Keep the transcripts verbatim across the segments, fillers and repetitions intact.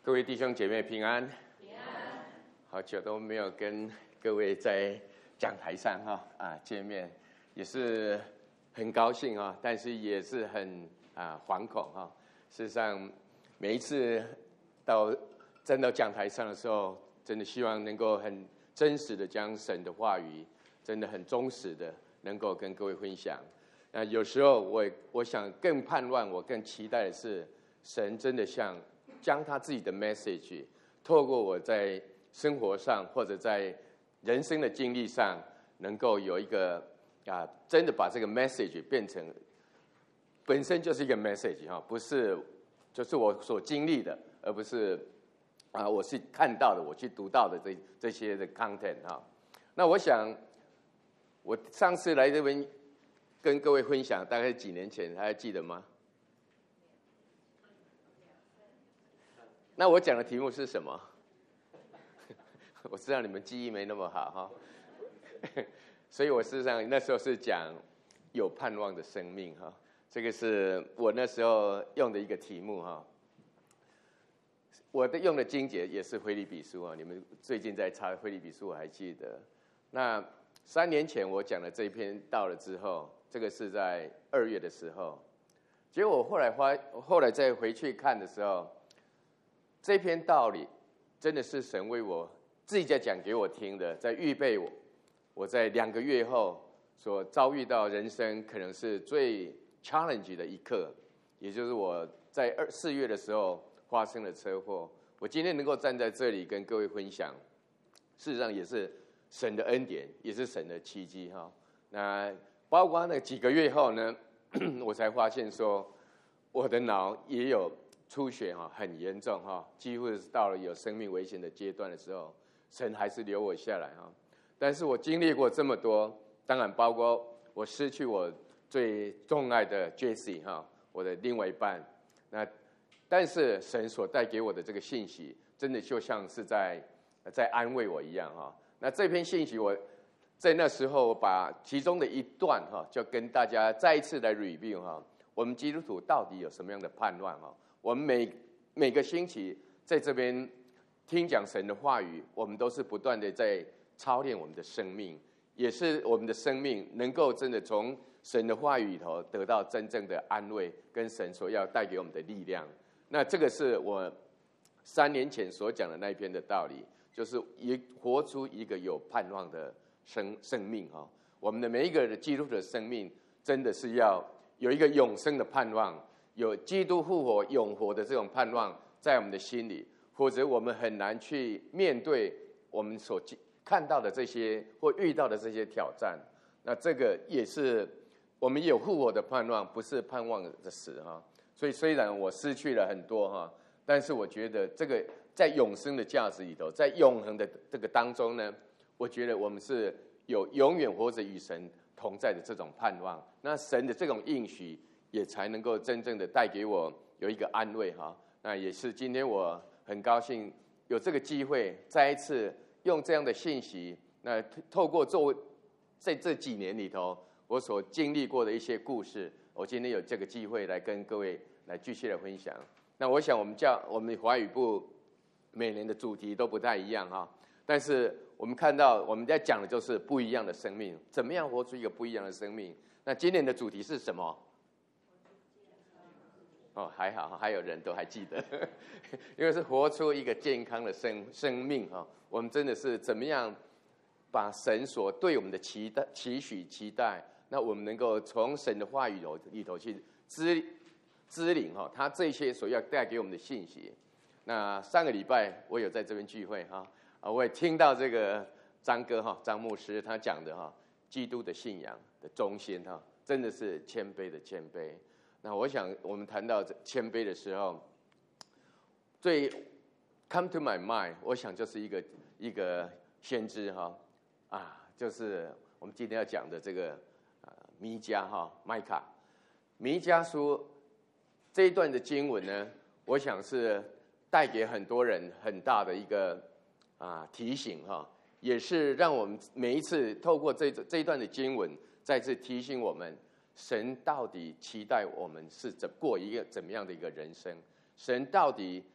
各位弟兄姐妹平安，平安。好久都没有跟各位在讲台上哈啊见面，也是很高兴啊，但是也是很啊惶恐哈。事实上，每一次到站到讲台上的时候，真的希望能够很真实的将神的话语，真的很忠实的能够跟各位分享。那有时候我我想更盼望，我更期待的是，神真的像将他自己的 message 透过我在生活上或者在人生的经历上，能够有一个啊，真的把这个 message 变成本身就是一个 message 哈，不是就是我所经历的，而不是啊我是看到的，我去读到的这这些的 content 哈。那我想，我上次来这边跟各位分享，大概几年前，还记得吗？那我讲的题目是什么？我知道你们记忆没那么好哈，所以我事实上那时候是讲有盼望的生命哈，这个是我那时候用的一个题目哈。我的用的经节也是腓立比书啊，你们最近在查腓立比书，我还记得。那三年前我讲的这一篇到了之后，这个是在二月的时候，结果我后来花后来再回去看的时候。这篇道理真的是神为我自己在讲给我听的，在预备我，我在两个月后所遭遇到人生可能是最 challenge 的一刻，也就是我在二四月的时候发生了车祸。我今天能够站在这里跟各位分享，事实上也是神的恩典，也是神的奇迹哈。那包括那几个月后呢，我才发现说我的脑也有出血哈，很严重哈，几乎是到了有生命危险的阶段的时候，神还是留我下来哈。但是我经历过这么多，当然包括我失去我最钟爱的 Jessie 哈，我的另外一半。那但是神所带给我的这个信息，真的就像是在在安慰我一样哈。那这篇信息我在那时候把其中的一段哈，就跟大家再一次来 review 哈，我们基督徒到底有什么样的盼望哈？我们每每个星期在这边听讲神的话语，我们都是不断的在操练我们的生命，也是我们的生命能够真的从神的话语里头得到真正的安慰，跟神所要带给我们的力量。那这个是我三年前所讲的那一篇的道理，就是也活出一个有盼望的生生命哈。我们的每一个的基督徒的生命，真的是要有一个永生的盼望。有基督复活永活的这种盼望在我们的心里，否则我们很难去面对我们所看到的这些或遇到的这些挑战。那这个也是我们有复活的盼望，不是盼望的死哈。所以虽然我失去了很多哈，但是我觉得这个在永生的价值里头，在永恒的这个当中呢，我觉得我们是有永远活着与神同在的这种盼望。那神的这种应许，也才能够真正的带给我有一个安慰哈。那也是今天我很高兴有这个机会，再一次用这样的信息，那透过作为在这几年里头我所经历过的一些故事，我今天有这个机会来跟各位来继续的分享。那我想我们教我们华语部每年的主题都不太一样哈，但是我们看到我们在讲的就是不一样的生命，怎么样活出一个不一样的生命。那今年的主题是什么？哦，还好，还有人都还记得，因为是活出一个健康的生生命哈。我们真的是怎么样把神所对我们的期待、期许、期待，那我们能够从神的话语里头去知知领哈，他这些所要带给我们的信息。那上个礼拜我有在这边聚会哈，啊，我也听到这个张哥哈，张牧师他讲的哈，基督的信仰的中心哈，真的是谦卑的谦卑。那我想，我们谈到谦卑的时候，最 come to my mind， 我想就是一个一个先知哈啊，就是我们今天要讲的这个呃弥迦哈麦卡弥迦书这一段的经文呢，我想是带给很多人很大的一个啊提醒哈，也是让我们每一次透过这这一段的经文，再次提醒我们。神到底期待我们是怎过一个怎么样的一个人生？神到底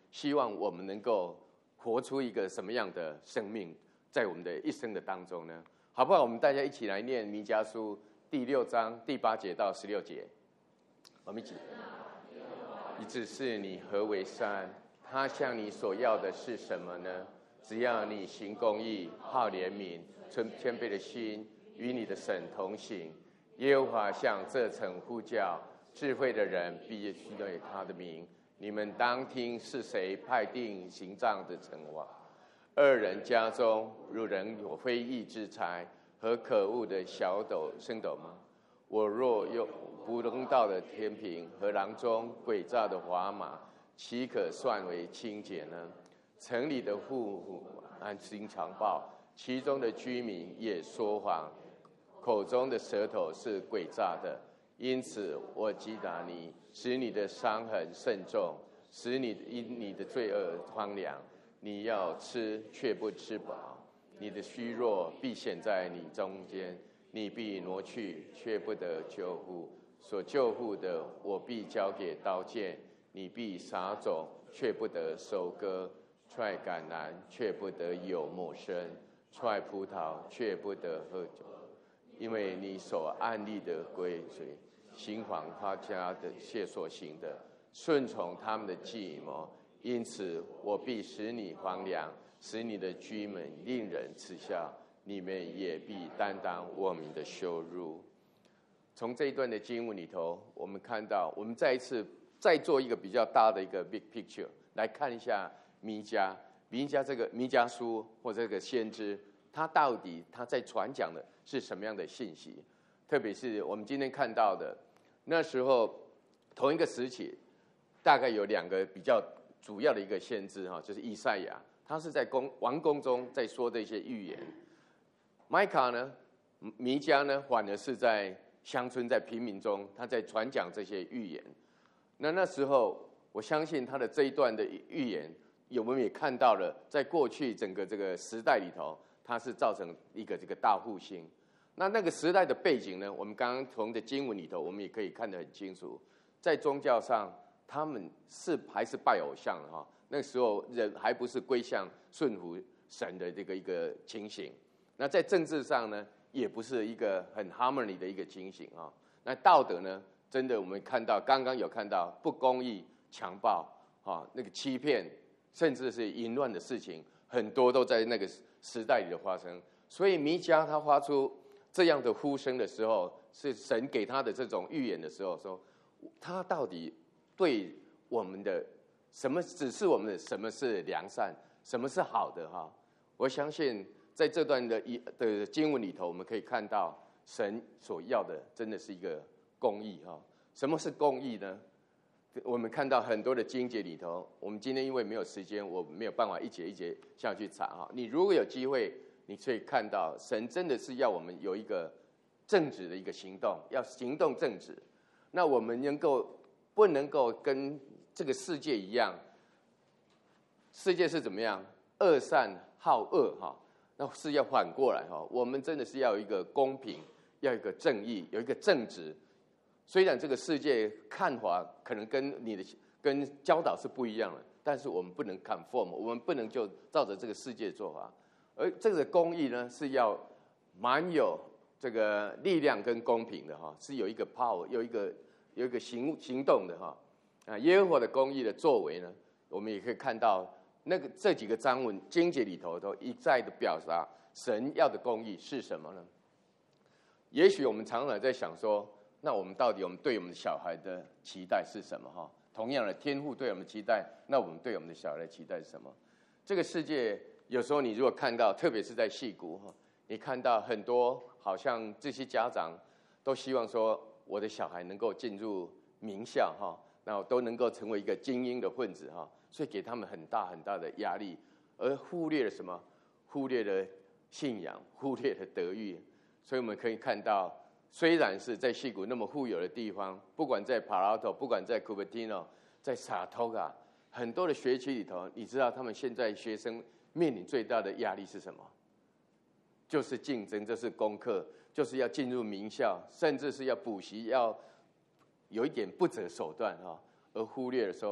希望我们能够活出一个什么样的生命，在我们的一生的当中呢？好不好？我们大家一起来念弥迦书第六章第八节到十六节，我们一起。你指示你何为善，他向你所要的是什么呢？只要你行公义，好怜悯，存谦卑的心，与你的神同行。耶和华向这城呼叫，智慧的人必须对他的名。你们当听是谁派定行杖的城王？二人家中如人有非义之财和可恶的小斗升斗吗？我若有不公道的天平和囊中诡诈的砝码，岂可算为清洁呢？城里的户户按行强暴，其中的居民也说谎，口中的舌头是诡诈的。因此我击打你，使你的伤痕甚重，使你因你的罪恶荒凉。你要吃却不吃饱，你的虚弱必显在你中间，你必挪去却不得救护，所救护的我必交给刀剑，你必撒种却不得收割，踹橄榄却不得有末生，踹葡萄却不得喝酒，因为你所安立的规矩，行谎他家的谢所行的，顺从他们的计谋，因此我必使你荒凉，使你的居民令人耻笑，你们也必担当我们的羞辱。从这一段的经文里头，我们看到，我们再一次再做一个比较大的一个 big picture 来看一下弥迦，弥迦这个弥迦书或这个先知，他到底他在传讲的是什么样的信息？特别是我们今天看到的，那时候同一个时期，大概有两个比较主要的一个先知哈，就是以赛亚，他是在宫王宫中在说这些预言。麦卡呢，弥迦呢，反而是在乡村在平民中，他在传讲这些预言。那那时候，我相信他的这一段的预言，我们也看到了，在过去整个这个时代里头，它是造成一个这个大复兴。那那个时代的背景呢，我们刚刚从的经文里头，我们也可以看得很清楚，在宗教上，他们是还是拜偶像哈。那时候人还不是归向顺服神的这个一个情形。那在政治上呢，也不是一个很 harmony 的一个情形啊。那道德呢，真的我们看到，刚刚有看到不公义、强暴啊，那个欺骗，甚至是淫乱的事情，很多都在那个时代里的发生。所以弥迦他发出这样的呼声的时候，是神给他的这种预言的时候，说他到底对我们的什么指示我们的什么是良善，什么是好的哈？我相信。在这段的的经文里头，我们可以看到神所要的真的是一个公义哈。什么是公义呢？我们看到很多的经节里头，我们今天因为没有时间，我没有办法一节一节下去查哈。你如果有机会，你可以看到神真的是要我们有一个正直的一个行动，要行动正直。那我们能够不能够跟这个世界一样？世界是怎么样？恶善好恶哈。那是要反过来哈，我们真的是要有一个公平，要有一个正义，有一个正直。虽然这个世界看法可能跟你的跟教导是不一样的，但是我们不能 conform， 我们不能就照着这个世界做法。而这个公义呢，是要蛮有这个力量跟公平的哈，是有一个 power， 有一个有一个行行动的哈。啊，耶和华的公义的作为呢，我们也可以看到。那个这几个章文经节里头都一再的表达神要的公义是什么呢？也许我们常常在想说，那我们到底我们对我们的小孩的期待是什么哈？同样的，天父对我们的期待，那我们对我们的小孩的期待是什么？这个世界有时候你如果看到，特别是在矽谷哈，你看到很多好像这些家长都希望说，我的小孩能够进入名校哈，那都能够成为一个精英的混子哈。所以给他们很大很大的压力，而忽略了什么？忽略了信仰，忽略了德育。所以我们可以看到，虽然是在矽谷那么富有的地方，不管在 Palo， 不管在 Cupertino， 在 Saratoga， 很多的学区里头，你知道他们现在学生面临最大的压力是什么？就是竞争，这是功课，就是要进入名校，甚至是要补习，要有一点不择手段哈，而忽略了说。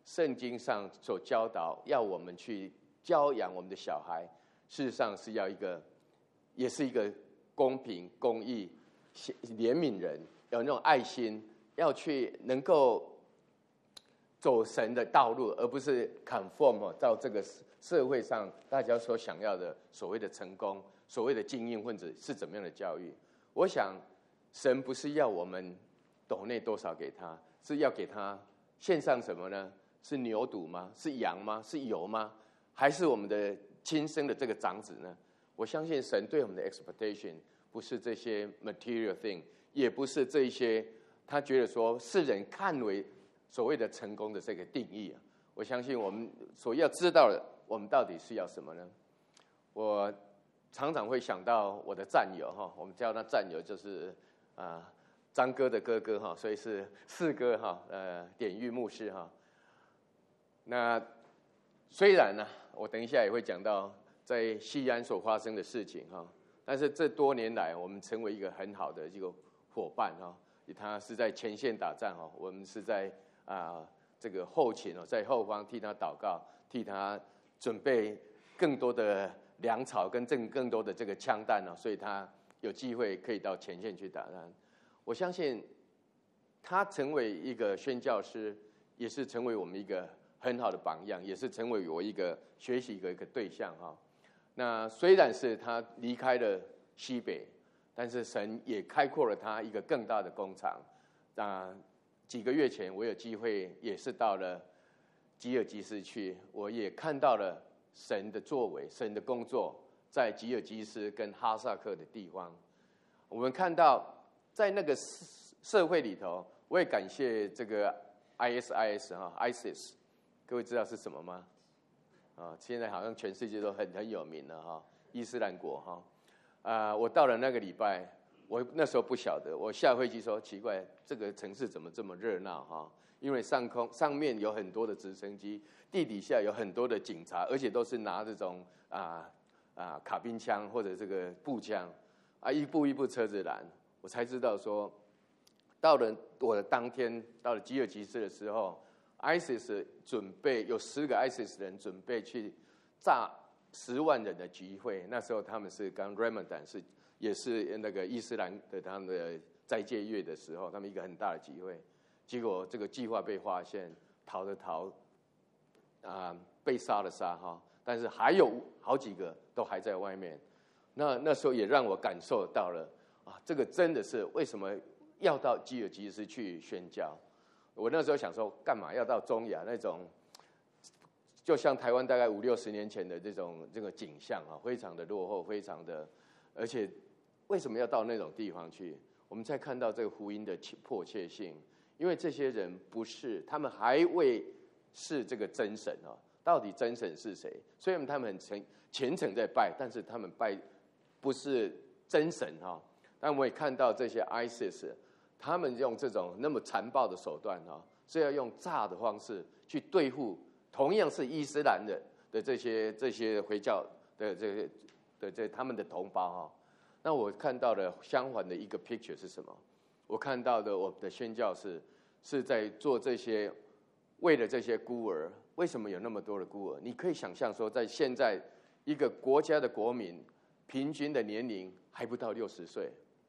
圣经上所教导要我们去教养我们的小孩，事实上是要一个，也是一个公平、公义、怜悯人，有那种爱心，要去能够走神的道路，而不是 conform 到这个社会上大家所想要的所谓的成功、所谓的精英分子是怎么样的教育。我想神不是要我们斗内多少给他，是要给他献上什么呢？是牛犊吗？是羊吗？是油吗？还是我们的亲生的这个长子呢？我相信神对我们的 expectation 不是这些 material thing， 也不是这些他觉得说世人看为所谓的成功的这个定义啊。我相信我们所要知道的，我们到底是要什么呢？我常常会想到我的战友哈，我们叫他战友就是啊、呃、张哥的哥哥哈，所以是四哥哈，呃典狱牧师哈。那虽然呢，我等一下也会讲到在西安所发生的事情哈，但是这多年来我们成为一个很好的一个伙伴哈，他是在前线打仗哈，我们是在啊、呃、这个后勤哦，在后方替他祷告，替他准备更多的粮草跟更更多的这个枪弹哦，所以他有机会可以到前线去打仗。我相信他成为一个宣教师，也是成为我们一个很好的榜样，也是成为我一个学习的一个对象哈。那虽然是他离开了西北，但是神也开阔了他一个更大的工厂。那几个月前，我有机会也是到了吉尔吉斯去，我也看到了神的作为，神的工作在吉尔吉斯跟哈萨克的地方。我们看到在那个社会里头，我也感谢这个 I S I S 哈 ISIS。各位知道是什么吗？啊，现在好像全世界都很很有名了哈，伊斯兰国哈。啊，我到了那个礼拜，我那时候不晓得，我下飞机说奇怪，这个城市怎么这么热闹哈？因为上空上面有很多的直升机，地底下有很多的警察，而且都是拿这种啊啊卡宾枪或者这个步枪啊，一步一步车子来，我才知道说，到了我的当天到了吉尔吉斯的时候。ISIS 准备有十个 ISIS 人准备去炸十万人的集会，那时候他们是刚 Ramadan 是也是那个伊斯兰的他们的斋戒月的时候，他们一个很大的集会，结果这个计划被发现，逃的逃，啊、呃、被杀的杀哈，但是还有好几个都还在外面，那那时候也让我感受到了啊，这个真的是为什么要到吉尔吉斯去宣教。我那时候想说，干嘛要到中亚那种，就像台湾大概五六十年前的这种这个景象啊，非常的落后，非常的，而且为什么要到那种地方去？我们才看到这个福音的迫切性，因为这些人不是，他们还未是这个真神啊，到底真神是谁？虽然他们很虔虔诚在拜，但是他们拜不是真神哈。但我也看到这些 ISIS。他们用这种那么残暴的手段啊，是要用炸的方式去对付同样是伊斯兰的的这些这些回教的这些的这他们的同胞哈。那我看到的相反的一个 picture 是什么？我看到的我的宣教士是在做这些，为了这些孤儿。为什么有那么多的孤儿？你可以想象说，在现在一个国家的国民平均的年龄还不到六十岁。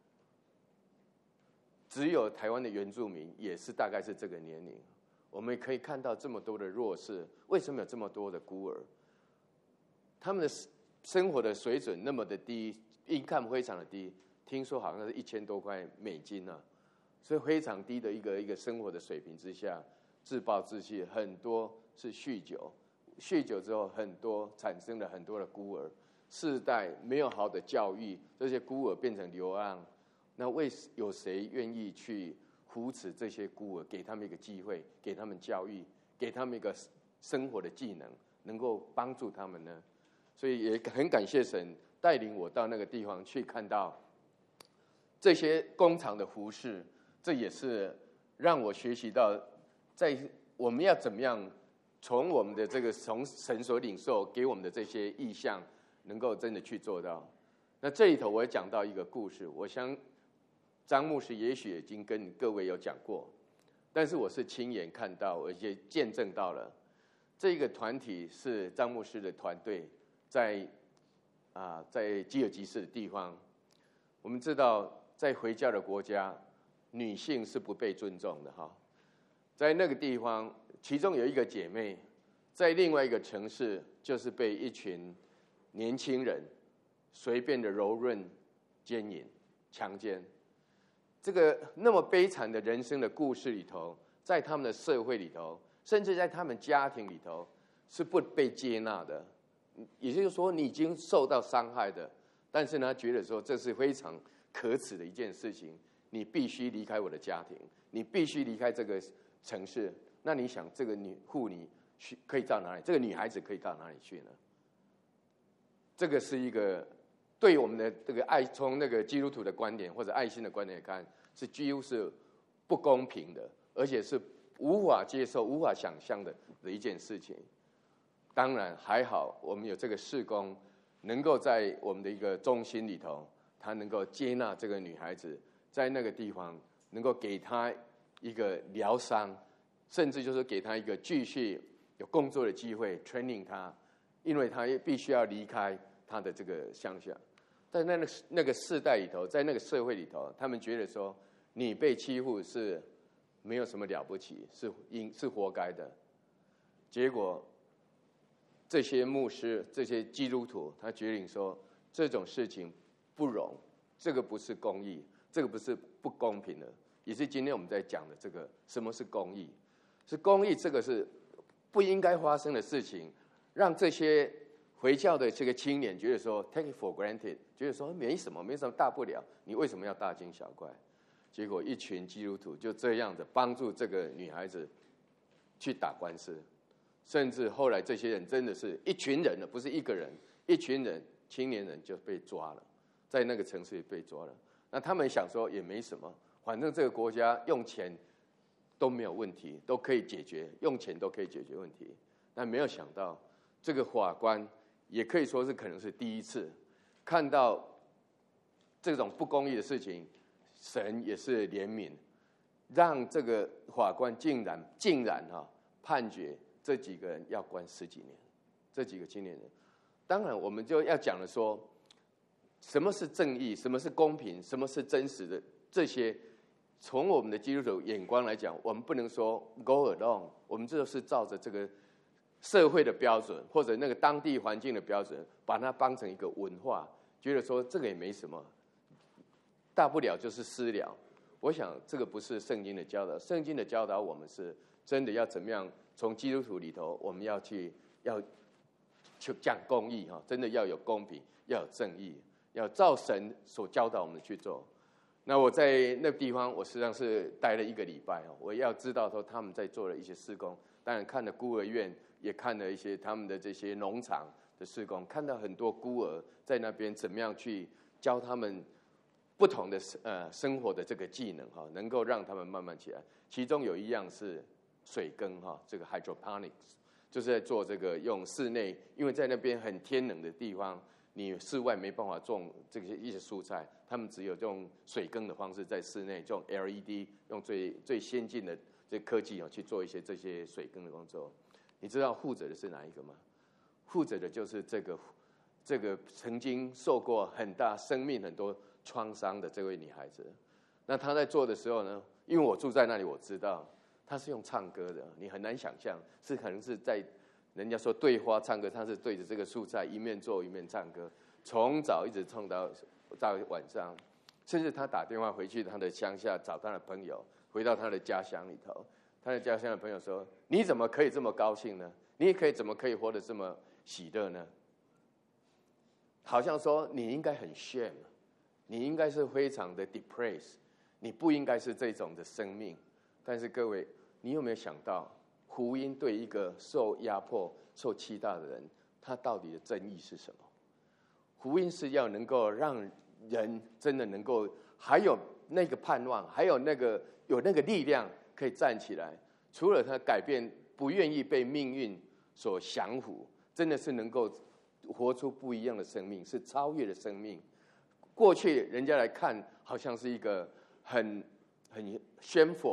只有台湾的原住民也是大概是这个年龄，我们可以看到这么多的弱势，为什么有这么多的孤儿？他们的生活的水准那么的低 ，income 非常的低，听说好像是一千多块美金啊，所以非常低的一个一个生活的水平之下，自暴自弃，很多是酗酒，酗酒之后很多产生了很多的孤儿，世代没有好的教育，这些孤儿变成流浪。那为有谁愿意去扶持这些孤儿，给他们一个机会，给他们教育，给他们一个生活的技能，能够帮助他们呢？所以也很感谢神带领我到那个地方去看到这些工厂的服饰，这也是让我学习到，在我们要怎么样从我们的这个从神所领受给我们的这些意向，能够真的去做到。那这里头我也讲到一个故事，我想张牧师也许已经跟各位有讲过， 但是我是亲眼看到，而且见证到了这个团体是张牧师的团队在啊，在基尔吉斯的地方。我们知道，在回教的国家，女性是不被尊重的哈。在那个地方，其中有一个姐妹，在另外一个城市，就是被一群年轻人随便的蹂躏、奸淫、强奸。这个那么悲惨的人生的故事里头，在他们的社会里头，甚至在他们家庭里头，是不被接纳的。也就是说，你已经受到伤害的，但是呢，觉得说这是非常可耻的一件事情，你必须离开我的家庭，你必须离开这个城市。那你想，这个女妇女去可以到哪里？这个女孩子可以到哪里去呢？这个是一个对我们的这个爱，从那个基督徒的观点或者爱心的观点来看，是几乎是不公平的，而且是无法接受、无法想象的的一件事情。当然还好，我们有这个事工，能够在我们的一个中心里头，他能够接纳这个女孩子，在那个地方能够给她一个疗伤，甚至就是给她一个继续有工作的机会 ，training 她，因为她必须要离开她的这个乡下。在那个那个世代里头，在那个社会里头，他们觉得说你被欺负是没有什么了不起，是应是活该的。结果这些牧师、这些基督徒，他决定说这种事情不容，这个不是公义，这个不是不公平的，也是今天我们在讲的这个什么是公义？是公义，这个是不应该发生的事情，让这些回教的这个青年觉得说 take it for granted， 觉得说没什么，没什么大不了，你为什么要大惊小怪？结果一群基督徒就这样的帮助这个女孩子去打官司。甚至后来这些人真的是一群人了，不是一个人，一群人青年人就被抓了，在那个城市里被抓了。那他们想说也没什么，反正这个国家用钱都没有问题，都可以解决，用钱都可以解决问题。但没有想到，这个法官也可以说是可能是第一次看到这种不公义的事情，神也是怜悯，让这个法官竟然竟然哈、啊、判决这几个人要关十几年，这几个青年人。当然我们就要讲了说，什么是正义，什么是公平，什么是真实的，这些从我们的基督徒眼光来讲，我们不能说 go along， 我们这是照着这个社会的标准或者那个当地环境的标准，把它当成一个文化，觉得说这个也没什么，大不了就是私了。我想这个不是圣经的教导，圣经的教导我们是真的要怎么样从基督徒里头，我们要去要去讲公义哈，真的要有公平，要有正义，要照神所教导我们去做。那我在那个地方，我实际上是待了一个礼拜哦，我要知道说他们在做的一些事工，当然看了孤儿院，也看了一些他们的这些农场的事工，看到很多孤儿在那边怎么样去教他们不同的呃生活的这个技能哈，能够让他们慢慢起来。其中有一样是水耕哈，这个 hydroponics 就是在做这个用室内，因为在那边很天冷的地方，你室外没办法种这些一些蔬菜，他们只有用水耕的方式在室内，用 L E D 用最最先进的这科技去做一些这些水耕的工作。你知道负责的是哪一个吗？负责的就是这个这个曾经受过很大生命很多创伤的这位女孩子。那她在做的时候呢，因为我住在那里，我知道她是用唱歌的，你很难想象，是可能是在人家说对花唱歌，她是对着这个蔬菜一面做一面唱歌，从早一直唱到到晚上，甚至她打电话回去她的乡下找她的朋友，回到她的家乡里头，她的家乡的朋友说：“你怎么可以这么高兴呢？你可以怎么可以活得这么喜乐呢？”好像说你应该很 shame， 你应该是非常的 depressed， 你不应该是这种的生命。但是各位，你有没有想到，福音对一个受压迫、受欺诈的人，他到底的真义是什么？福音是要能够让人真的能够还有那个盼望，还有那个有那个力量可以站起来。除了他改变，不愿意被命运所降服，真的是能够活出不一样的生命，是超越的生命。过去人家来看，好像是一个很很shameful、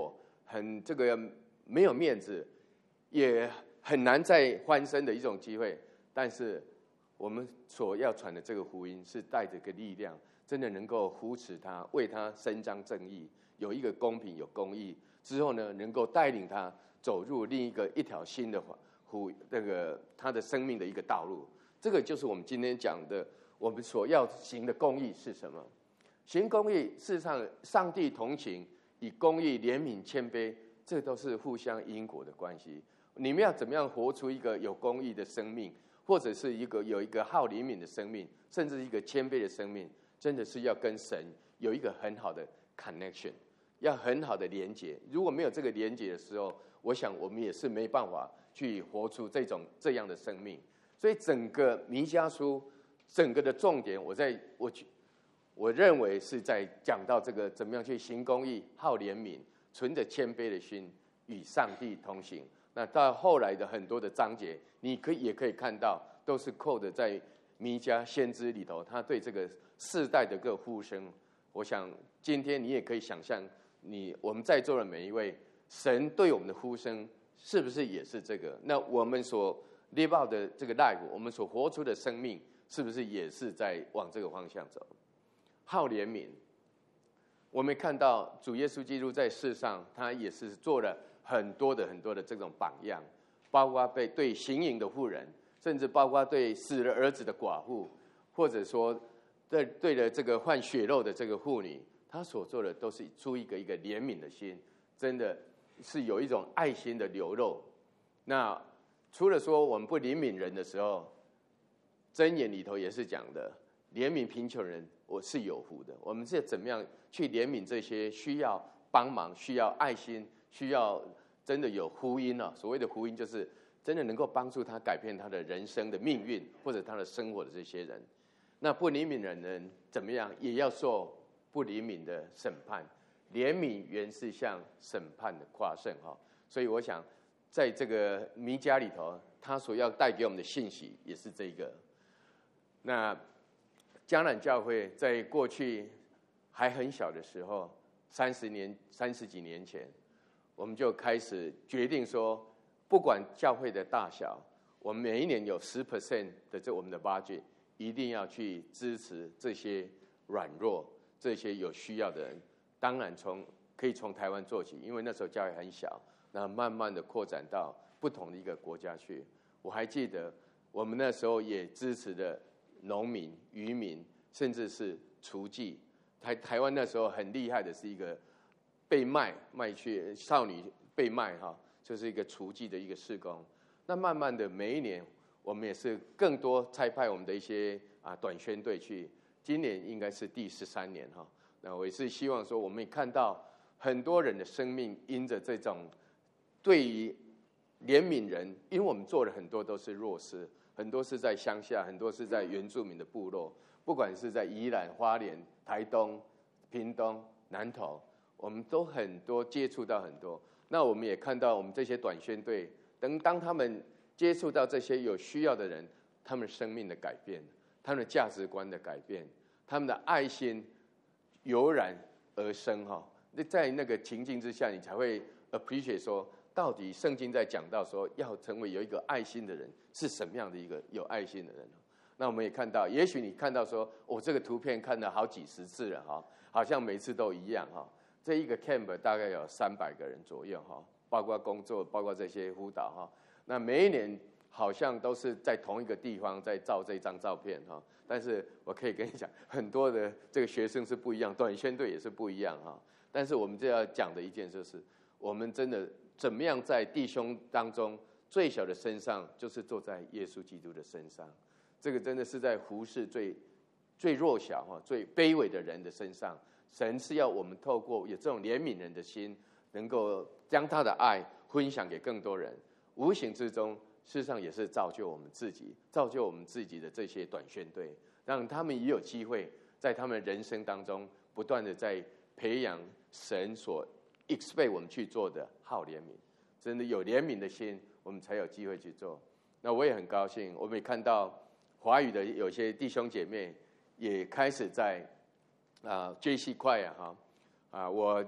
很这个没有面子，也很难再翻身的一种机会。但是我们所要传的这个福音是带着个力量，真的能够扶持他，为他伸张正义，有一个公平有公义之后呢，能够带领他走入另一个一条新的福这个他的生命的一个道路。这个就是我们今天讲的，我们所要行的公义是什么？行公义，事实上，上帝同情，以公义、怜悯、谦卑，这都是互相因果的关系。你们要怎么样活出一个有公义的生命，或者是一个有一个好怜悯的生命，甚至一个谦卑的生命，真的是要跟神有一个很好的 connection， 要很好的连结。如果没有这个连结的时候，我想我们也是没办法去活出这种这样的生命。所以整个弥迦书，整个的重点，我在我我认为是在讲到这个怎么样去行公义、好怜悯、存着谦卑的心，与上帝同行。那到后来的很多的章节，你可以也可以看到，都是扣的在弥迦先知里头，他对这个世代的个呼声。我想今天你也可以想象，你我们在座的每一位，神对我们的呼声是不是也是这个？那我们所 live out 的这个 life， 我们所活出的生命，是不是也是在往这个方向走？好怜悯，我们看到主耶稣基督在世上，他也是做了很多的很多的这种榜样，包括被对行淫的妇人，甚至包括对死了儿子的寡妇，或者说对对了这个患血肉的这个妇女，他所做的都是出一个一个怜悯的心，真的是有一种爱心的流露。那除了说我们不怜悯人的时候，箴言里头也是讲的，怜悯贫穷人，我是有福的。我们是怎么样去怜悯这些需要帮忙、需要爱心、需要真的有福音啊？所谓的福音，就是真的能够帮助他改变他的人生的命运，或者他的生活的这些人。那不怜悯人人怎么样，也要受不怜悯的审判。怜悯原是向审判的夸胜哈。所以我想，在这个弥迦里头，他所要带给我们的信息也是这个。那迦南教会在过去还很小的时候，三十年、三十几年前，我们就开始决定说，不管教会的大小，我们每一年有十 percent 的这我们的 budget， 一定要去支持这些软弱、这些有需要的人。当然从可以从台湾做起，因为那时候教会很小，那慢慢的扩展到不同的一个国家去。我还记得我们那时候也支持的农民、渔民，甚至是雏妓。台台湾那时候很厉害的是一个被卖卖去少女被卖哈，就是一个雏妓的一个事工。那慢慢的每一年，我们也是更多差派我们的一些啊短宣队去。今年应该是第十三年哈。那我也是希望说，我们也看到很多人的生命因着这种对于怜悯人，因为我们做了很多都是弱势。很多是在乡下，很多是在原住民的部落，不管是在宜兰、花莲、台东、屏东、南投，我们都很多接触到很多。那我们也看到我们这些短宣队，等当他们接触到这些有需要的人，他们生命的改变，他们的价值观的改变，他们的爱心油然而生哈。在那个情境之下，你才会 appreciate 说，到底圣经在讲到说，要成为有一个爱心的人，是什么样的一个有爱心的人？那我们也看到，也许你看到说，我、哦、这个图片看了好几十次了哈，好像每次都一样哈。这一个 camp 大概有三百个人左右哈，包括工作，包括这些辅导哈。那每一年好像都是在同一个地方在照这张照片哈。但是我可以跟你讲，很多的这个学生是不一样，短宣队也是不一样哈。但是我们这要讲的一件就是，我们真的怎么样在弟兄当中最小的身上，就是坐在耶稣基督的身上。这个真的是在服侍最最弱小哈、最卑微的人的身上。神是要我们透过有这种怜悯人的心，能够将他的爱分享给更多人。无形之中，事实上也是造就我们自己，造就我们自己的这些短宣队，让他们也有机会在他们人生当中不断的在培养神所 expect 我们去做的好怜悯。真的有怜悯的心，我们才有机会去做。那我也很高兴，我们也看到华语的有些弟兄姐妹也开始在啊 J C 快啊哈啊，我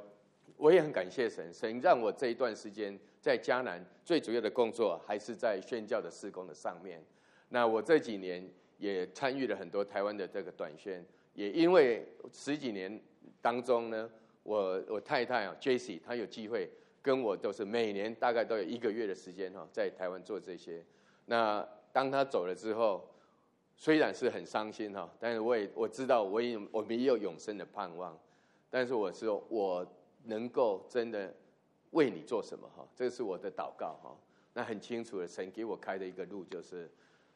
我也很感谢神，神让我这一段时间在迦南最主要的工作还是在宣教的事工的上面。那我这几年也参与了很多台湾的这个短宣，也因为十几年当中呢，我我太太啊 Jessie 她有机会跟我都是每年大概都有一个月的时间哈，在台湾做这些。那当她走了之后，虽然是很伤心哈，但是我也我知道我也我们也有永生的盼望。但是我说我能够真的为你做什么哈，这是我的祷告哈。那很清楚的，神给我开的一个路就是，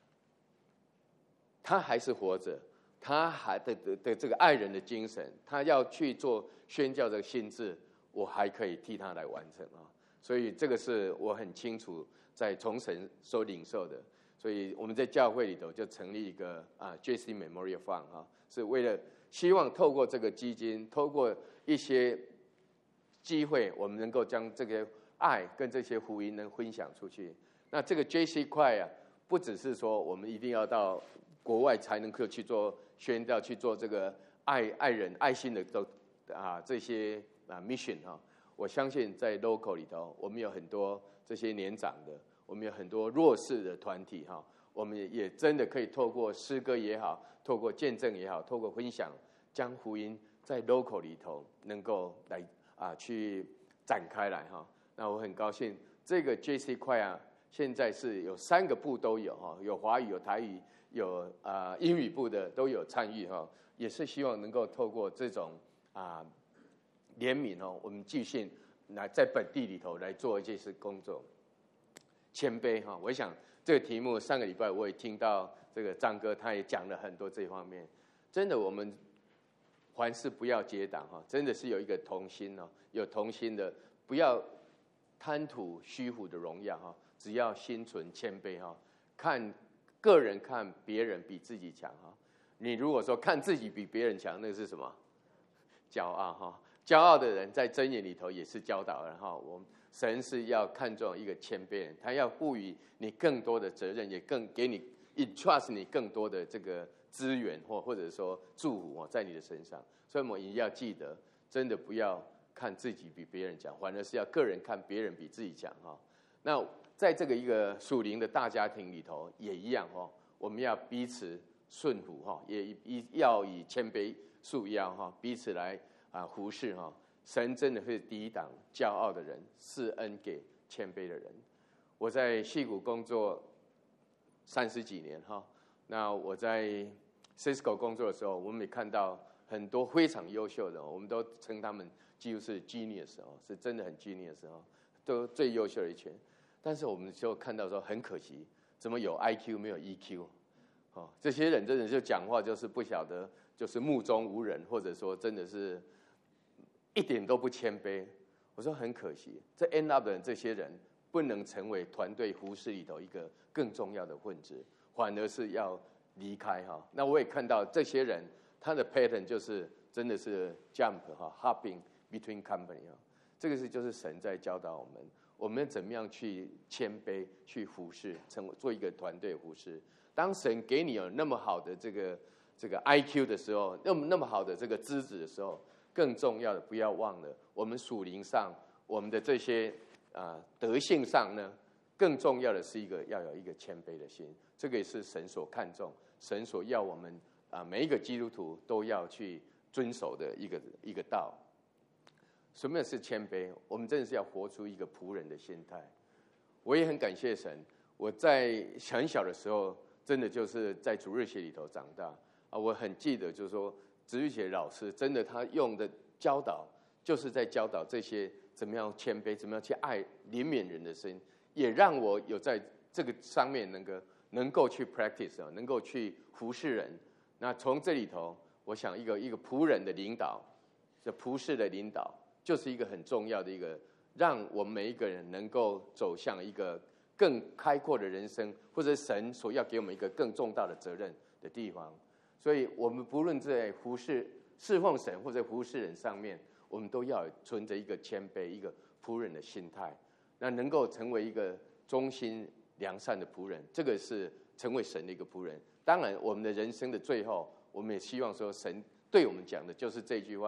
他还是活着，他还的的的这个爱人的精神，他要去做宣教的心志，我还可以替他来完成啊。所以这个是我很清楚在从神所领受的。所以我们在教会里头就成立一个啊 Jessie Memorial Fund 啊，是为了希望透过这个基金，透过一些机会，我们能够将这个爱跟这些福音能分享出去。那这个 Jessie 块啊，不只是说我们一定要到国外才能够去做宣教，去做这个爱爱人爱心的都啊这些啊 mission 哈。我相信在 local 里头，我们有很多这些年长的，我们有很多弱势的团体哈，我们也真的可以透过诗歌也好，透过见证也好，透过分享，将福音在 local 里头能够来啊去展开来哈。那我很高兴，这个 J C 块啊，现在是有三个部都有哈，有华语、有台语、有啊、呃、英语部的都有参与哈，也是希望能够透过这种啊怜悯哦，我们继续来在本地里头来做这些工作。谦卑哈，我想这个题目上个礼拜我也听到这个张哥他也讲了很多这方面。真的，我们凡事不要结党哈，真的是有一个同心哦，有同心的，不要贪图虚浮的荣耀哈，只要心存谦卑哈，看个人看别人比自己强哈。你如果说看自己比别人强，那是什么？骄傲哈，骄傲的人在箴言里头也是教导人哈。我们神是要看重一个谦卑人，他要赋予你更多的责任，也更给你 entrust 你更多的这个资源或或者说祝福哦在你的身上。所以我们也要记得，真的不要看自己比别人强，反而是要个人看别人比自己强哈。那在这个一个属灵的大家庭里头也一样哈，我们要彼此顺服哈，也要以谦卑束腰哈，彼此来啊服侍哈。神真的会抵挡骄傲的人，施恩给谦卑的人。我在矽谷工作三十几年哈，那我在 Cisco 工作的时候，我们也看到很多非常优秀的，我们都称他们几乎是 genius 哦，是真的很 genius 哦，都最优秀的一群。但是我们就看到说，很可惜，怎么有 I Q 没有 E Q？ 哦，这些人真的就讲话就是不晓得，就是目中无人，或者说真的是一点都不谦卑。我说很可惜，这 end up 的人，这些人不能成为团队服事里头一个更重要的分子，反而是要离开哈。那我也看到这些人，他的 pattern 就是真的是 jump 哈 ，hopping between company 啊。这个是就是神在教导我们，我们怎么样去谦卑，去服事，成为做一个团队服事。当神给你有那么好的这个这个 I Q 的时候，那么那么好的这个资质的时候，更重要的不要忘了，我们属灵上我们的这些啊、呃、德性上呢，更重要的是一个要有一个谦卑的心，这个也是神所看重，神所要我们啊、呃、每一个基督徒都要去遵守的一个一个道。什么是谦卑？我们真的是要活出一个仆人的心态。我也很感谢神，我在很小的时候，真的就是在主日学里头长大啊。我很记得，就是说，主日学老师真的他用的教导，就是在教导这些怎么样谦卑，怎么样去爱怜悯人的心，也让我有在这个上面能够能够去 practice 啊，能够去服侍人。那从这里头，我想一个一个仆人的领导，这仆事的领导。就是一个很重要的一个，让我们每一个人能够走向一个更开阔的人生，或者神所要给我们一个更重大的责任的地方。所以，我们不论在服侍、侍奉神或者服侍人上面，我们都要存着一个谦卑、一个仆人的心态，那能够成为一个忠心良善的仆人。这个是成为神的一个仆人。当然，我们的人生的最后，我们也希望说，神对我们讲的就是这句话。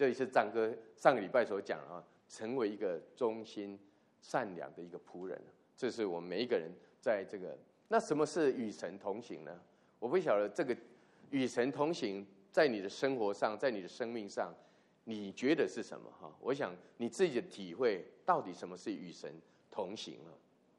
这也是张哥上个礼拜所讲的啊，成为一个忠心善良的一个仆人，这是我们每一个人在这个。那什么是与神同行呢？我不晓得这个与神同行在你的生活上，在你的生命上，你觉得是什么哈？我想你自己的体会，到底什么是与神同行啊？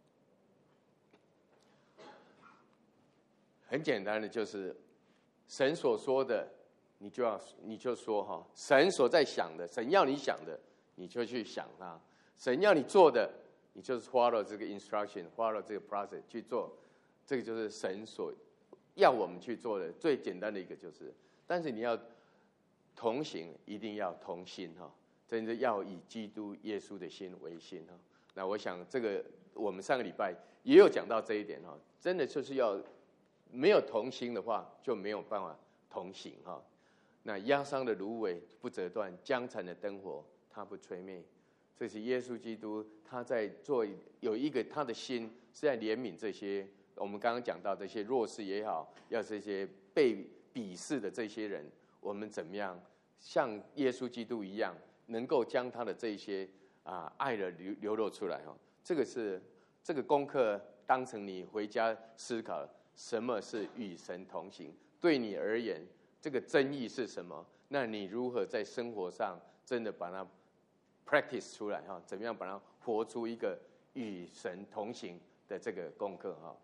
很简单的，就是神所说的，你就要你就说哈；神所在想的，神要你想的，你就去想它；神要你做的，你就是 follow 这个 instruction，follow 这个 process 去做。这个就是神所要我们去做的最简单的一个，就是，但是你要同行，一定要同心哈，真的要以基督耶稣的心为心哈。那我想这个我们上个礼拜也有讲到这一点哈，真的就是要没有同心的话，就没有办法同行哈。那压伤的芦苇不折断，将残的灯火它不吹灭。这是耶稣基督他在做有一个他的心是在怜悯这些。我们刚刚讲到这些弱势也好，要这些被鄙视的这些人，我们怎么样像耶稣基督一样，能够将他的这些啊爱的流流露出来哈？这个是这个功课，当成你回家思考，什么是与神同行？对你而言，这个真义是什么？那你如何在生活上真的把它 practice 出来哈？怎么样把它活出一个与神同行的这个功课哈？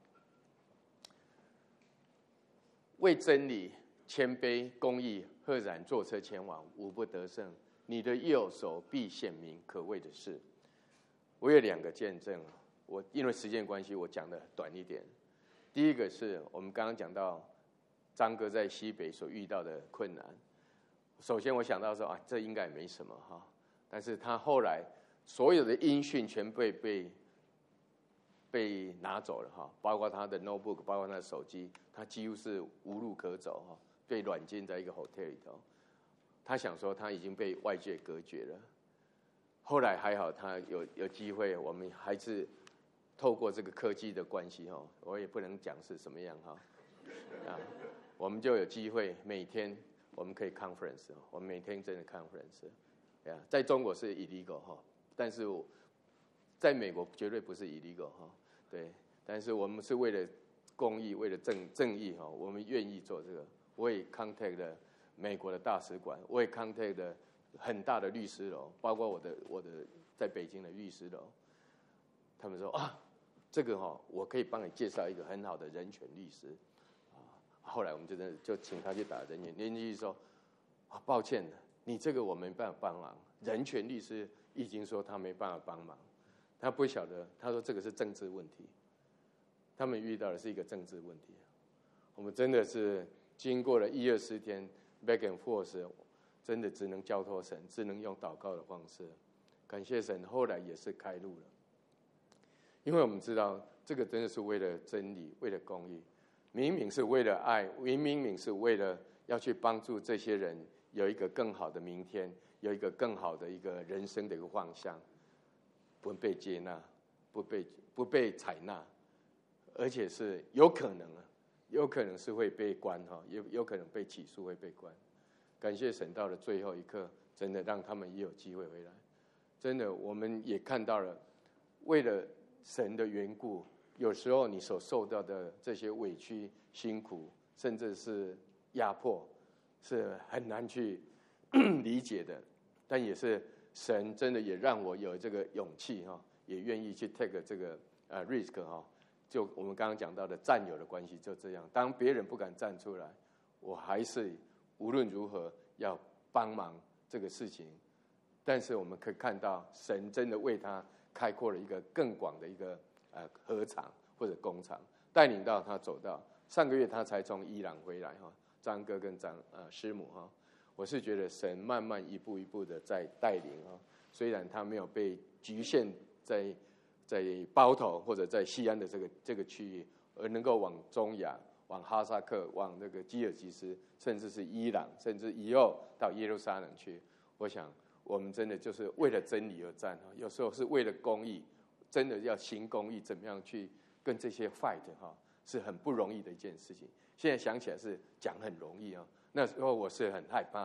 为真理、谦卑、公义，赫然坐车前往，无不得胜。你的右手必显明可畏的事。我有两个见证，我因为时间关系，我讲的短一点。第一个是我们刚刚讲到张哥在西北所遇到的困难。首先我想到说啊，这应该没什么哈，但是他后来所有的音讯全被被被拿走了哈，包括他的 notebook， 包括他的手机，他几乎是无路可走哈，被软禁在一个 hotel 里头。他想说他已经被外界隔绝了，后来还好他有有机会，我们还是透过这个科技的关系哈，我也不能讲是什么样哈，啊，我们就有机会每天我们可以 conference， 我们每天真的 conference， 啊，在中国是 illegal 哈，但是我在美国绝对不是 illegal 哈，对，但是我们是为了公义，为了正正义哈，我们愿意做这个。我也 contact 了美国的大使馆，我也 contact 了很大的律师楼，包括我的我的在北京的律师楼。他们说啊，这个哈，我可以帮你介绍一个很好的人权律师啊。后来我们就真的就请他去打人权，人权律师说啊，抱歉，你这个我没办法帮忙。人权律师已经说他没办法帮忙。他不晓得，他说这个是政治问题，他们遇到的是一个政治问题。我们真的是经过了一二十天 back and forth， 真的只能交托神，只能用祷告的方式。感谢神，后来也是开路了，因为我们知道这个真的是为了真理，为了公义，明明是为了爱，明明是为了要去帮助这些人有一个更好的明天，有一个更好的一个人生的一个方向。不被接纳，不被不被采纳，而且是有可能啊，有可能是会被关哈，有有可能被起诉会被关。感谢神，到了最后一刻，真的让他们也有机会回来。真的，我们也看到了，为了神的缘故，有时候你所受到的这些委屈、辛苦，甚至是压迫，是很难去理解的，但也是。神真的也让我有这个勇气哈，也愿意去 take 这个呃 risk 哈。就我们刚刚讲到的战友的关系就这样，当别人不敢站出来，我还是无论如何要帮忙这个事情。但是我们可以看到，神真的为他开阔了一个更广的一个呃禾场或者工厂，带领到他走到上个月他才从伊朗回来哈，张哥跟张呃师母哈。我是觉得神慢慢一步一步的在带领啊，虽然他没有被局限在在包头或者在西安的这个这个区域，而能够往中亚、往哈萨克、往那个基尔吉斯，甚至是伊朗，甚至以后到耶路撒冷去。我想我们真的就是为了真理而战啊，有时候是为了公义，真的要行公义，怎么样去跟这些 fight 哈，是很不容易的一件事情。现在想起来是讲很容易啊。那时候我是很害怕，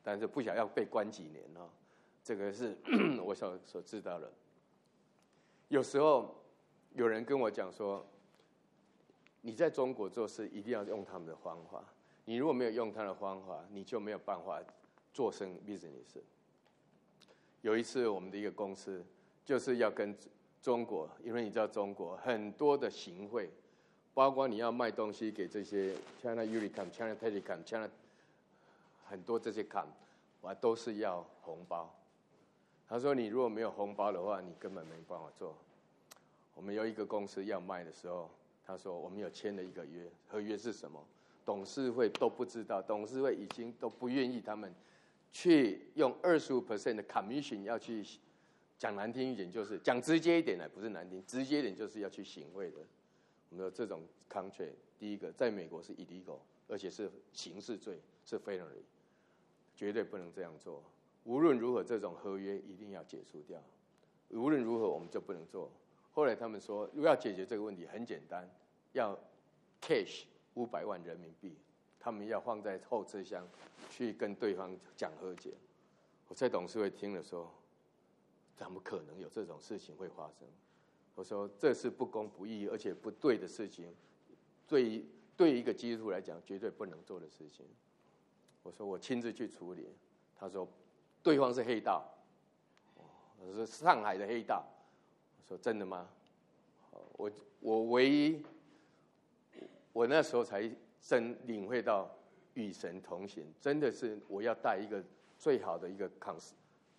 但是不晓得要被关几年哦。这个是我所所知道的。有时候有人跟我讲说，你在中国做事一定要用他们的方法，你如果没有用他的方法，你就没有办法做生 business。有一次我们的一个公司就是要跟中国，因为你知道中国很多的行贿，包括你要卖东西给这些 China Unicom、China Telecom、China 很多这些 com， 我都是要红包。他说：“你如果没有红包的话，你根本没办法做。”我们有一个公司要卖的时候，他说：“我们有签了一个约，合约是什么？董事会都不知道，董事会已经都不愿意他们去用二十五 percent 的 commission 要去讲难听一点，就是讲直接一点呢，不是难听，直接一点就是要去行贿的。我们说这种 contract， 第一个在美国是 illegal， 而且是刑事罪，是 felony， 绝对不能这样做。”无论如何，这种合约一定要解除掉。无论如何，我们就不能做。后来他们说，如果要解决这个问题，很简单，要 cash 五百万人民币，他们要放在后车厢去跟对方讲和解。我在董事会听了说，怎么可能有这种事情会发生？我说这是不公不义而且不对的事情，对于对于一个基督徒来讲，绝对不能做的事情。我说我亲自去处理。他说。对方是黑道，我说上海的黑道。我说真的吗？我我唯一，我那时候才真领会到与神同行，真的是我要带一个最好的一个 cons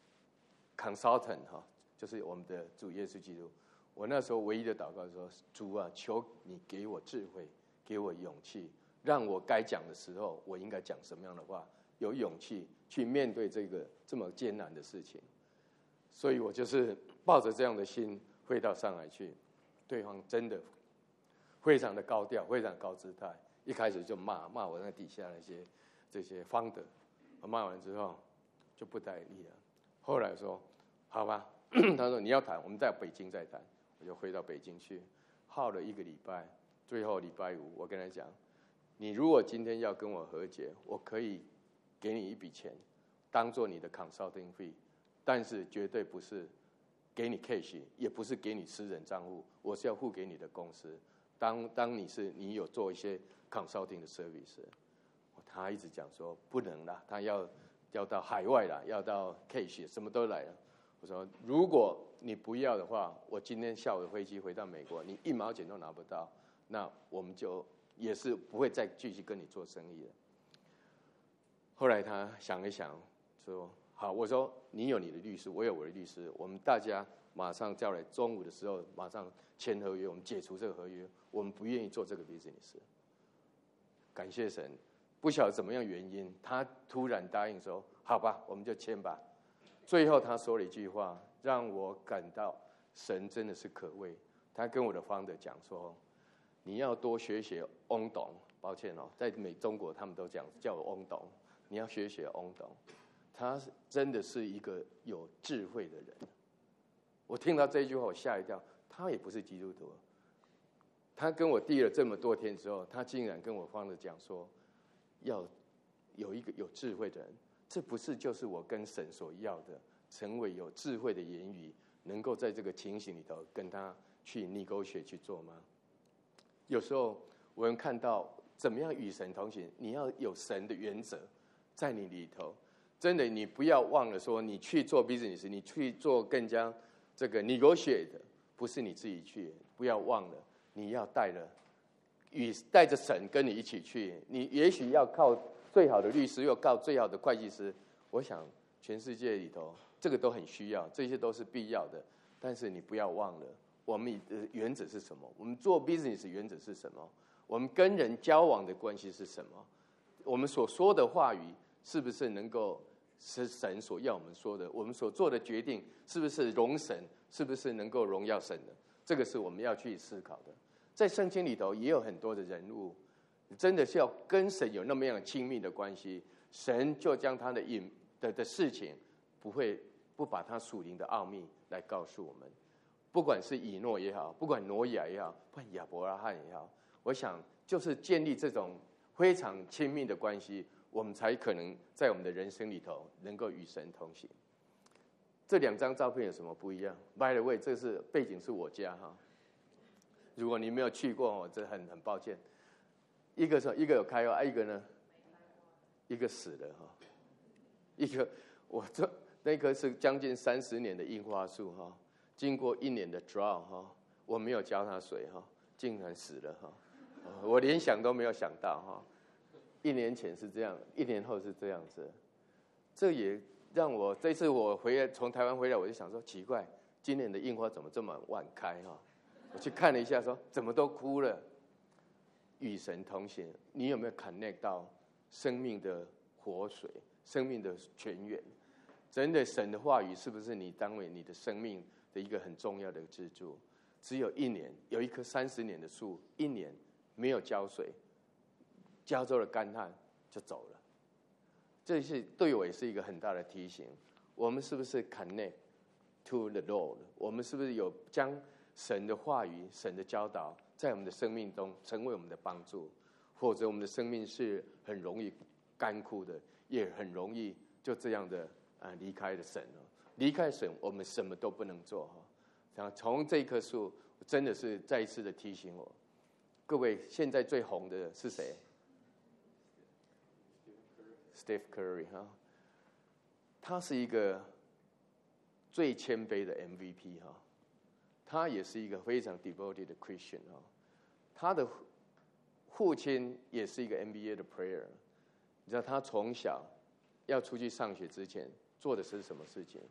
consultant 哈，就是我们的主耶稣基督。我那时候唯一的祷告说：主啊，求你给我智慧，给我勇气，让我该讲的时候，我应该讲什么样的话。有勇气去面对这个这么艰难的事情，所以我就是抱着这样的心飞到上海去。对方真的非常的高调，非常高姿态，一开始就骂骂我那底下那些这些方德，骂完之后就不待意了。后来说好吧，他说你要谈，我们在北京再谈。我就飞到北京去，耗了一个礼拜，最后礼拜五我跟他讲，你如果今天要跟我和解，我可以给你一笔钱，当做你的 consulting fee， 但是绝对不是给你 cash， 也不是给你私人账户，我是要付给你的公司。当当你是你有做一些 consulting 的 service， 他一直讲说不能啦，他要要到海外啦，要到 cash， 什么都来了。我说如果你不要的话，我今天下午的飞机回到美国，你一毛钱都拿不到，那我们就也是不会再继续跟你做生意了。后来他想一想，说：“好，我说你有你的律师，我有我的律师，我们大家马上叫来，中午的时候马上签合约，我们解除这个合约，我们不愿意做这个 business。”感谢神，不晓得怎么样原因，他突然答应说：“好吧，我们就签吧。”最后他说了一句话，让我感到神真的是可畏。他跟我的founder讲说：“你要多学学翁董，抱歉哦，在美中国他们都讲叫我翁董。”你要学学翁董，他真的是一个有智慧的人。我听到这句话，我吓一跳。他也不是基督徒，他跟我递了这么多天之后，他竟然跟我方的讲说，要有一个有智慧的人。这不是就是我跟神所要的，成为有智慧的言语，能够在这个情形里头跟他去negotiate去做吗？有时候我们看到怎么样与神同行，你要有神的原则在你里头。真的，你不要忘了说，你去做 business， 你去做更加这个 negotiate， 不是你自己去，不要忘了，你要带了与带着神跟你一起去。你也许要靠最好的律师，又靠最好的会计师。我想全世界里头，这个都很需要，这些都是必要的。但是你不要忘了，我们的原则是什么？我们做 business 原则是什么？我们跟人交往的关系是什么？我们所说的话语是不是能够是神所要我们说的？我们所做的决定是不是荣神？是不是能够荣耀神的？这个是我们要去思考的。在圣经里头也有很多的人物，真的是要跟神有那么样亲密的关系，神就将他的隐的的事情不会不把他属灵的奥秘来告诉我们。不管是以诺也好，不管挪亚也好，不管亚伯拉罕也好，我想就是建立这种非常亲密的关系，我我们才可能在我们的人生里头能够与神同行。这两张照片有什么不一样 ？By the way， 这是背景是我家哈。如果你没有去过，我这很很抱歉。一个是一个有开花，一个呢，一个死了哈。一个我这那棵是将近三十年的樱花树哈，经过一年的 drought 哈，我没有浇它水哈，竟然死了哈。我连想都没有想到哈，一年前是这样，一年后是这样子，这也让我这次我回来从台湾回来，我就想说奇怪，今年的樱花怎么这么晚开哈？我去看了一下说，怎么都枯了。与神同行，你有没有 connect 到生命的活水、生命的泉源？真的，神的话语是不是你当为你的生命的一个很重要的支柱？只有一年，有一棵三十年的树，一年没有浇水，加州的干旱就走了。这是对我也是一个很大的提醒。我们是不是 connect to the Lord？ 我们是不是有将神的话语、神的教导在我们的生命中成为我们的帮助？或者我们的生命是很容易干枯的，也很容易就这样的啊离开了神了。离开神，我们什么都不能做哈。然后从这棵树，真的是再一次的提醒我，各位，现在最红的是谁 ？Steph Curry 哈，他是一个最谦卑的 M V P 哈。他也是一个非常 devoted 的 Christian 哈，他的父亲也是一个 N B A 的 player。你知道他从小要出去上学之前做的是什么事情？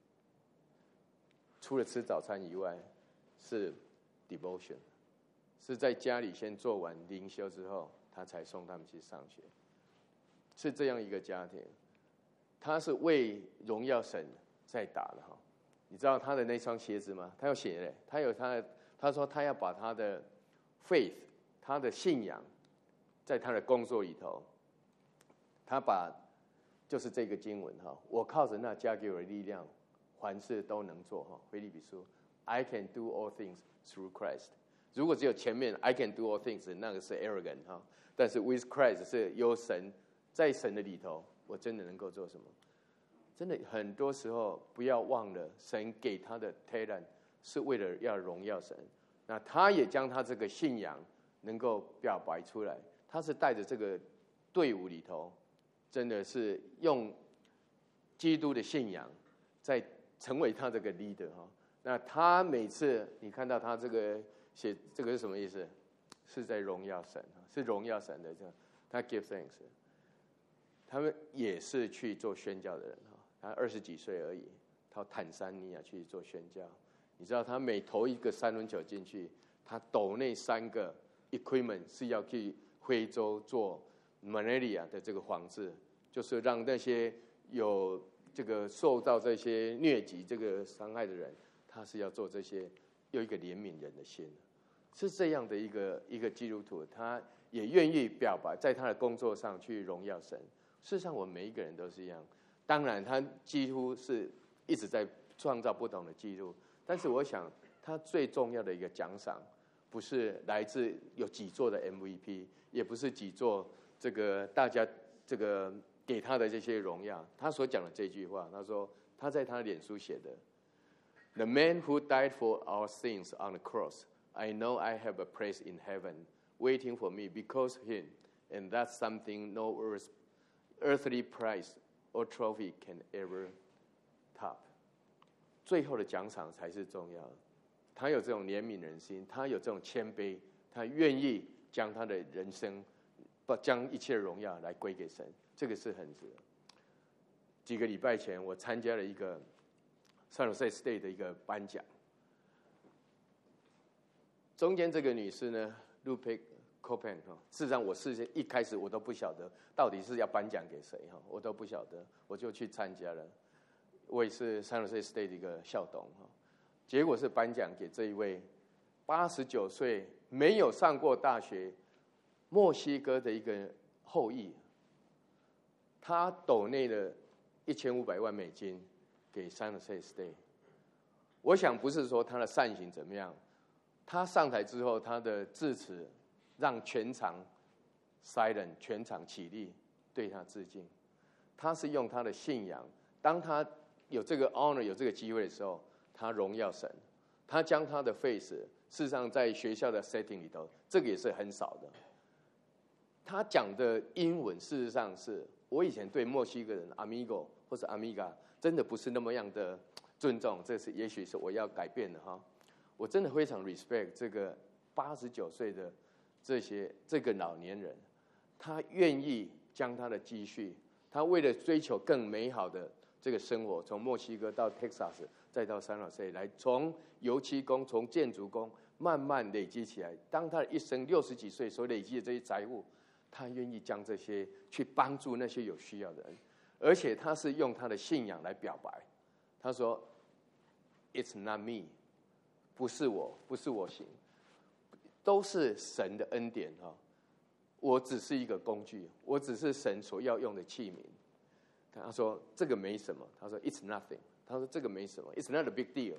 除了吃早餐以外，是 devotion， 是在家里先做完灵修之后，他才送他们去上学。是这样一个家庭，他是为荣耀神在打的哈。你知道他的那双鞋子吗？他有写嘞，他有他的，他说他要把他的 faith， 他的信仰，在他的工作里头，他把就是这个经文哈，我靠着那加给我的力量，凡事都能做哈。腓立比书 ，I can do all things through Christ。如果只有前面 I can do all things， 那个是 arrogant 哈，但是 with Christ 是有神，在神的里头，我真的能够做什么？真的很多时候不要忘了，神给他的 talent 是为了要荣耀神。那他也将他这个信仰能够表白出来，他是带着这个队伍里头，真的是用基督的信仰在成为他这个 leader 哈。那他每次你看到他这个写这个是什么意思？是在荣耀神，是荣耀神的这样，他 give thanks。他们也是去做宣教的人哈。他二十几岁而已，到坦桑尼亚去做宣教。你知道他每投一个三轮球进去，他斗内三个 equipment 是要去非洲做 malaria 的这个防治，就是让那些有这个受到这些疟疾这个伤害的人，他是要做这些，有一个怜悯人的心，是这样的一个一个基督徒，他也愿意表白，在他的工作上去荣耀神。事实上，我们每一个人都是一样。当然，他几乎是一直在创造不同的记录。但是，我想他最重要的一个奖赏，不是来自有几座的 M V P， 也不是几座这个大家这个给他的这些荣耀。他所讲的这句话，他说他在他的脸书写的 ：“The man who died for our sins on the cross, I know I have a place in heaven waiting for me because of him, and that's something no earth, earthly prize or trophy can ever top。”最后的奖赏才是重要的。他有这种怜悯人心，他有这种谦卑，他愿意将他的人生，不将一切荣耀来归给神，这个是很值得。几个礼拜前，我参加了一个 San Jose State 的一个颁奖，中间这个女士呢 ，Lupe Copan 哈，事实上我是一开始我都不晓得到底是要颁奖给谁哈，我都不晓得，我就去参加了。我也是 San Jose State 的一个校董哈，结果是颁奖给这一位八十九岁没有上过大学墨西哥的一个后裔，他抖内了一千五百万美金给 San Jose State。我想不是说他的善行怎么样，他上台之后他的致辞让全场 silent， 全场起立， 对他致敬。他是用他的信仰，当他有这个 honor 有这个机会的时候，他荣耀神，他将他的 faith， 事实上在学校的 setting 里头，这个也是很少的。他讲的英文，事实上是我以前对墨西哥人 amigo 或是 amiga 真的不是那么样的尊重，这是也许是我要改变的哈。我真的非常 respect 这个八十九岁的这些这个老年人，他愿意将他的积蓄，他为了追求更美好的这个生活，从墨西哥到 Texas， 再到San Jose，来从油漆工、从建筑工慢慢累积起来。当他的一生六十几岁所累积的这些财富，他愿意将这些去帮助那些有需要的人，而且他是用他的信仰来表白。他说 ：“It's not me， 不是我，不是我行，都是神的恩典哈。我只是一个工具，我只是神所要用的器皿。”他说：“这个没什么。”他说 ：“It's nothing。”他说：“这个没什么 ，It's not a big deal。”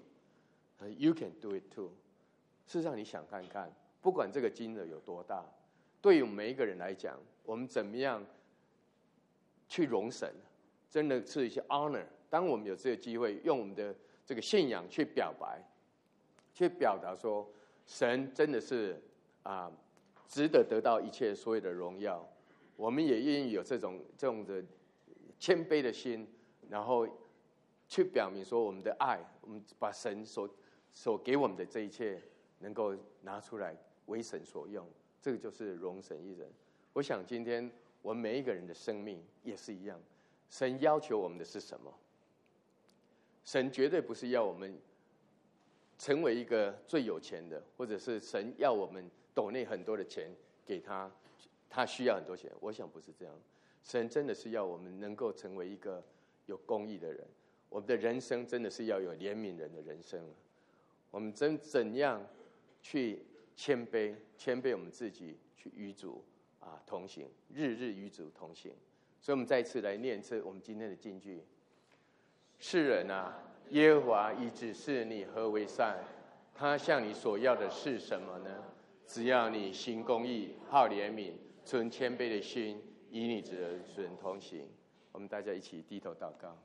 You can do it too。事实上，你想看看，不管这个金额有多大，对于我们每一个人来讲，我们怎么样去容神，真的是一些 honor。当我们有这个机会，用我们的这个信仰去表白，去表达说，神真的是啊、呃，值得得到一切所有的荣耀。我们也愿意有这种这种的谦卑的心，然后去表明说我们的爱，我们把神所所给我们的这一切，能够拿出来为神所用。这个就是容神一人。我想今天我们每一个人的生命也是一样，神要求我们的是什么？神绝对不是要我们成为一个最有钱的，或者是神要我们抖内很多的钱给他，他需要很多钱。我想不是这样，神真的是要我们能够成为一个有公义的人。我们的人生真的是要有怜悯人的人生。我们真怎样去谦卑，谦卑我们自己，去与主啊同行，日日与主同行。所以我们再一次来念一次我们今天的金句：世人啊，耶和华已指示你何为善，他向你所要的是什么呢？只要你行公义，好怜悯，存谦卑的心，与你的人同行。我们大家一起低头祷告。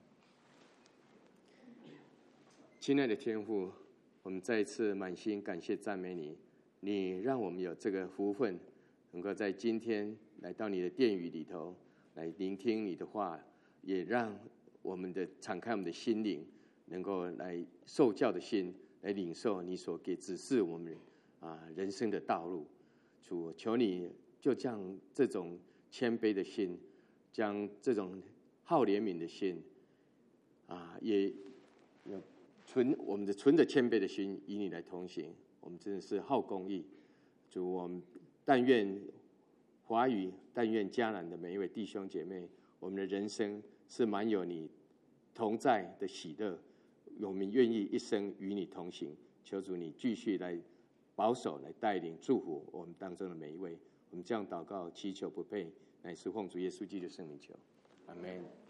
亲爱的天父，我们再一次满心感谢赞美你，你让我们有这个福分，能够在今天来到你的殿宇里头，来聆听你的话，也让我们的敞开我们的心灵，能够来受教的心，来领受你所给指示我们啊人生的道路。主，求你就将这种谦卑的心，将这种好怜悯的心，啊，也有存我们的存着谦卑的心，与你来同行。我们真的是好公义。主，我们但愿华语，但愿迦南的每一位弟兄姐妹，我们的人生是满有你同在的喜乐，我们愿意一生与你同行。求主你继续来保守、来带领、祝福我们当中的每一位。我们这样祷告、祈求不配，乃是奉主耶稣基督的圣名求，阿们。